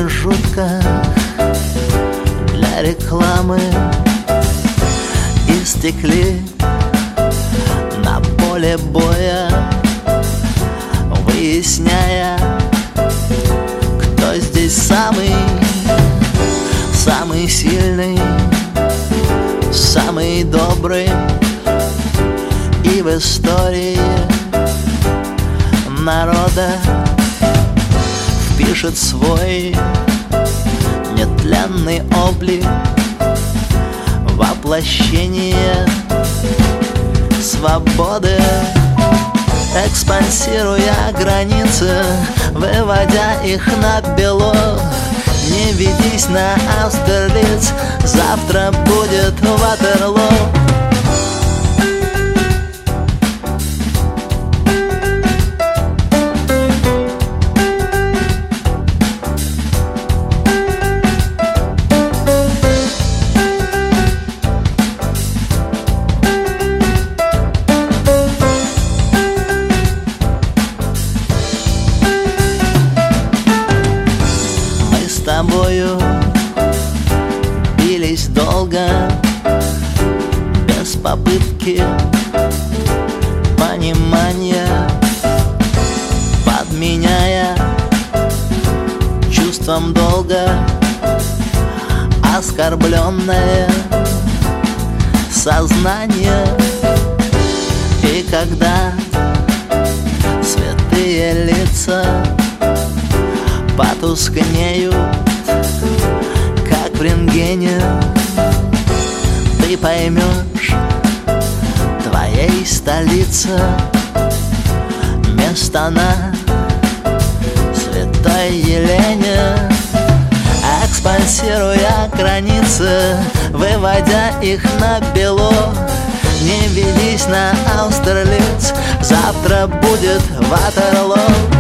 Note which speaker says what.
Speaker 1: промежутках для рекламы истекли на поле боя, выясняя, кто здесь самый сильный, самый добрый. И в истории народа впишет свой нетленный облик, воплощение свободы, экспансируя границы, выводя их на бело. Не ведись на Аустерлиц, завтра будет Ватерлоо. С тобою бились долго, без попытки понимания, подменяя чувством долга оскорбленное сознание. И когда святые лица потускнеют, как в рентгене, ты поймешь, твоей столице место на Святой Елене. Экспансируя границы, выводя их на бело. Не ведись на Аустерлиц, завтра будет Ватерлоо.